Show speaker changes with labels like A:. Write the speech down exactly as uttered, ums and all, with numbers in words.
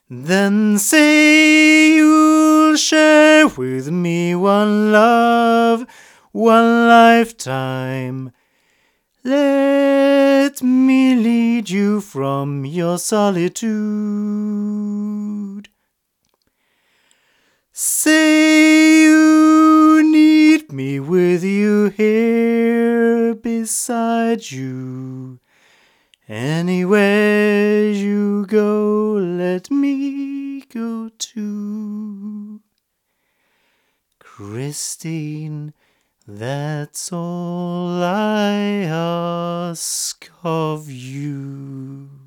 A: Then say you'll share with me one love, one lifetime. Let me lead you from your solitude. Say you need me with you here beside you. Anywhere you go, let me go too. Christine, that's all I ask of you.